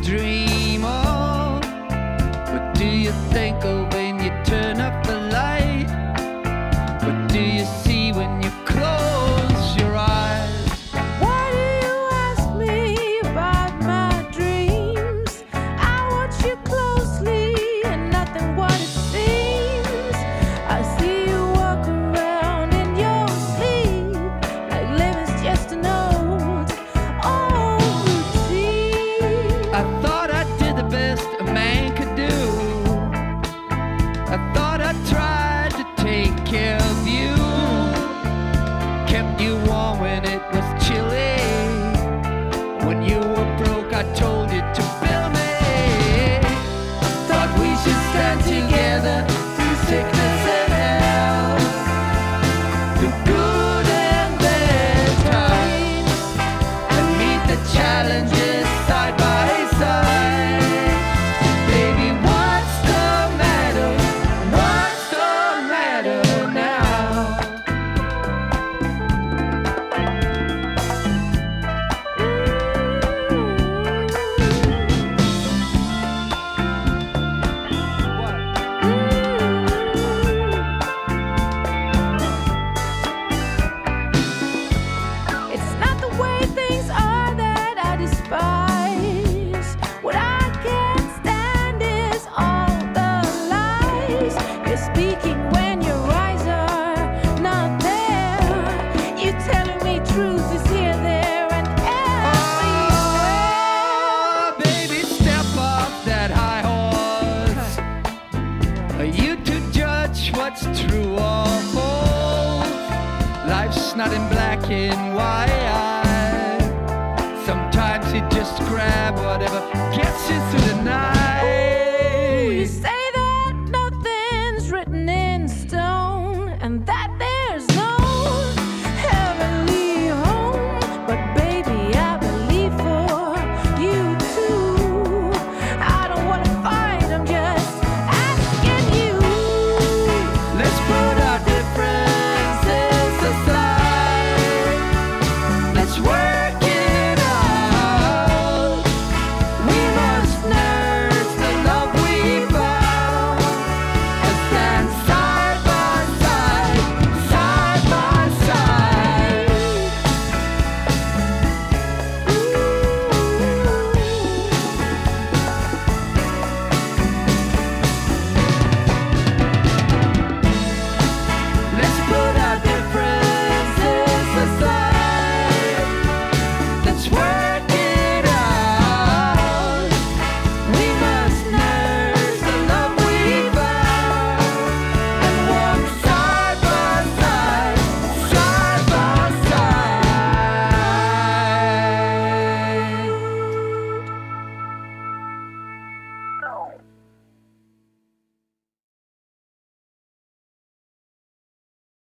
dream of? What do you think of when you turn up the light? What do you see when you close your eyes? Why do you ask me about my dreams? I watch you closely and nothing what it seems. I see you walk around in your sleep like living's just an old routine. I thought I did the best a man could do. I thought I tried to take care of you, kept you warm when it was chilly. When you were broke, I told you to build me. Thought we should stand together through sickness and health, through good and bad times, and meet the challenges side by side. Baby, what's the matter? What's the matter now? It's not the way things are that I despise. What I can't stand is all the lies. You're speaking when your eyes are not there. You're telling me truth is here, there, and everywhere. Oh, baby, step off that high horse. Are you to judge what's true or false? Life's not in black and white. Sometimes you just grab whatever gets you through the night. You say